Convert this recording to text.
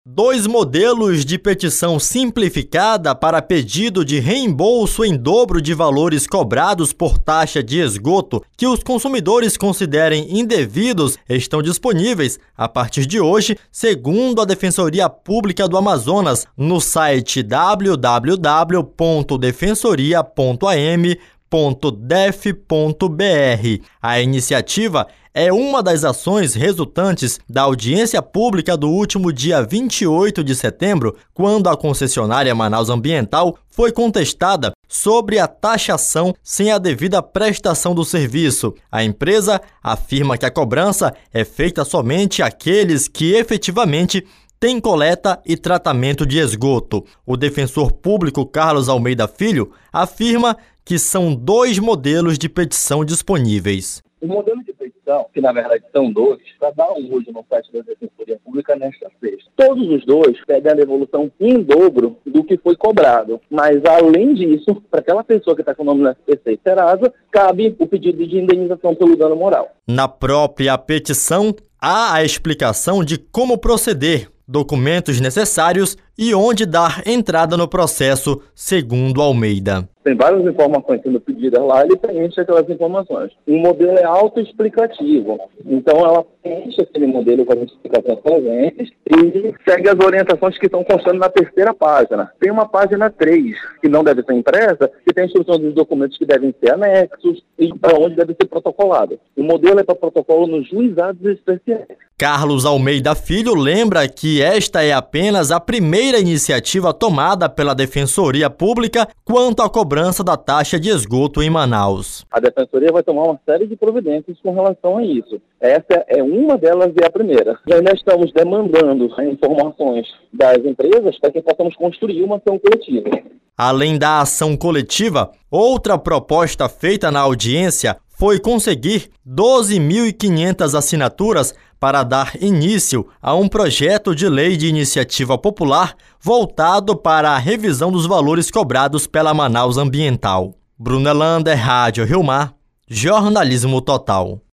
Dois modelos de petição simplificada para pedido de reembolso em dobro de valores cobrados por taxa de esgoto que os consumidores considerem indevidos estão disponíveis a partir de hoje, segundo a Defensoria Pública do Amazonas, no site www.defensoria.am.def.br. A iniciativa é uma das ações resultantes da audiência pública do último dia 28 de setembro, quando a concessionária Manaus Ambiental foi contestada sobre a taxação sem a devida prestação do serviço. A empresa afirma que a cobrança é feita somente àqueles que efetivamente têm coleta e tratamento de esgoto. O defensor público Carlos Almeida Filho afirma que são dois modelos de petição disponíveis. O modelo de petição, que na verdade são dois, está dar um hoje no site da Defensoria Pública nesta sexta. Todos os dois pedem a devolução em dobro do que foi cobrado. Mas, além disso, para aquela pessoa que está com o nome no SPC e Serasa, cabe o pedido de indenização pelo dano moral. Na própria petição, há a explicação de como proceder, documentos necessários e onde dar entrada no processo, segundo Almeida. Tem várias informações sendo pedidas lá, ele preenche aquelas informações. O modelo é autoexplicativo, então ela preenche aquele modelo com as explicações presentes e segue as orientações que estão constando na terceira página. Tem uma página 3, que não deve ser impressa, que tem a instrução dos documentos que devem ser anexos e para onde deve ser protocolado. O modelo é para protocolo nos juizados especiais. Carlos Almeida Filho lembra que esta é apenas a primeira iniciativa tomada pela Defensoria Pública quanto à cobrança da taxa de esgoto em Manaus. A Defensoria vai tomar uma série de providências com relação a isso. Essa é uma delas e a primeira. Nós estamos demandando informações das empresas para que possamos construir uma ação coletiva. Além da ação coletiva, outra proposta feita na audiência foi conseguir 12.500 assinaturas para dar início a um projeto de lei de iniciativa popular voltado para a revisão dos valores cobrados pela Manaus Ambiental. Bruno Elander, Rádio Rio Mar, Jornalismo Total.